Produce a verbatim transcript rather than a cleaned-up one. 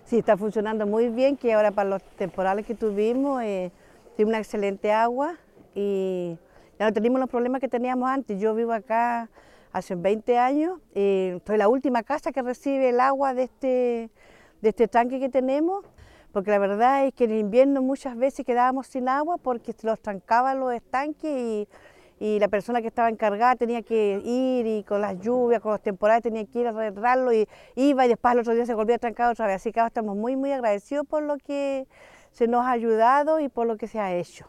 Sí, está funcionando muy bien, que ahora para los temporales que tuvimos, eh, tiene una excelente agua y ya no tenemos los problemas que teníamos antes. Yo vivo acá hace veinte años, y soy la última casa que recibe el agua de este, de este tanque que tenemos, porque la verdad es que en invierno muchas veces quedábamos sin agua porque se los trancaban los estanques y, y la persona que estaba encargada tenía que ir y con las lluvias, con los temporales tenía que ir a arreglarlo y iba y después al otro día se volvía a trancar otra vez. Así que ahora estamos muy muy agradecidos por lo que se nos ha ayudado y por lo que se ha hecho.